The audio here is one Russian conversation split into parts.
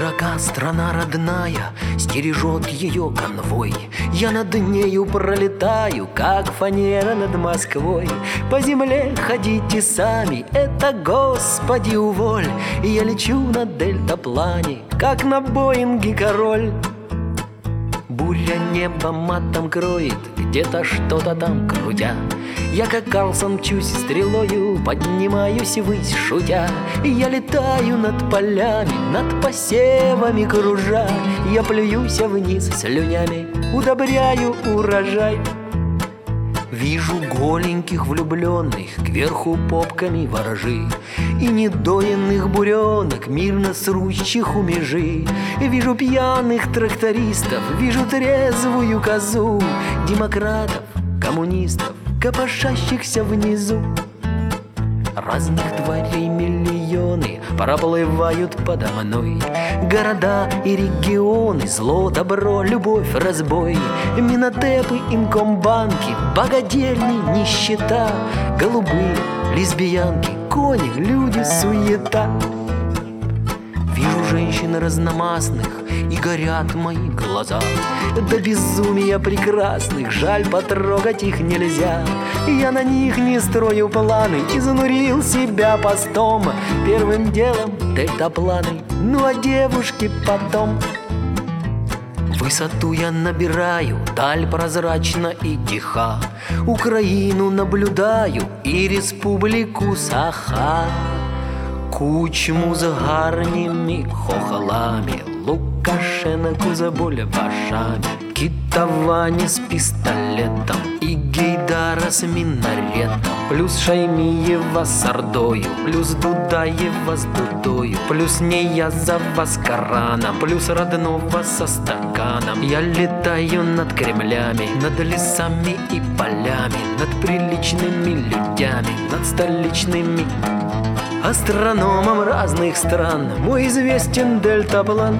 Широка страна родная, стережет ее конвой. Я над нею пролетаю, как фанера над Москвой. По земле ходите сами, это Господи уволь. И я лечу на дельтаплане, как на Боинге король. Буря небо матом кроет, где-то что-то там крутя. Я как Карлсон мчусь стрелою, поднимаюсь ввысь шутя. И я летаю над полями, над посевами кружа. Я плююсь вниз слюнями, удобряю урожай. Вижу голеньких влюбленных, кверху попками ворожи, и недоенных буренок, мирно срущих у межи. Вижу пьяных трактористов, вижу трезвую козу, демократов, коммунистов, копошащихся внизу. Разных тварей миллионы проплывают подо мной. Города и регионы, зло, добро, любовь, разбой. Минотепы, инкомбанки, богадельни, нищета. Голубые, лесбиянки, кони, люди, суета. Вижу женщин разномастных, и горят мои глаза. До безумия прекрасных, жаль, потрогать их нельзя. Я на них не строю планы, изнурил себя постом. Первым делом дельтапланы, ну а девушки потом. Высоту я набираю, даль прозрачна и тиха. Украину наблюдаю и республику Саха. Кучму с гарними хохолами, Лукашенко за бульбашами, Китавани с пистолетом и Гейдара с минаретом, плюс Шаймиева с ордою, плюс Дудаева с дудою, плюс Неязова с Кораном, плюс родного со стаканом. Я летаю над Кремлями, над лесами и полями, над приличными людьми, над столичными астрономом разных стран. Мой известен дельтаплан.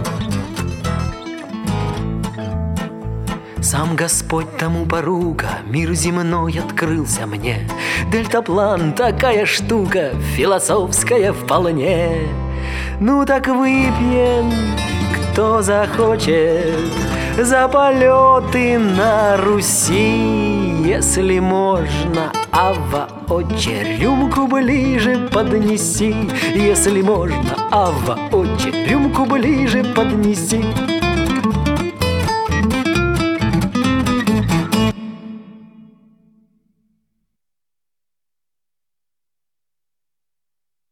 Сам Господь тому порука, мир земной открылся мне. Дельтаплан такая штука, философская вполне. Ну так выпьем, кто захочет, за полеты на Руси, если можно. Ава, отче, рюмку ближе поднеси, если можно. Ава, отче, рюмку ближе поднеси.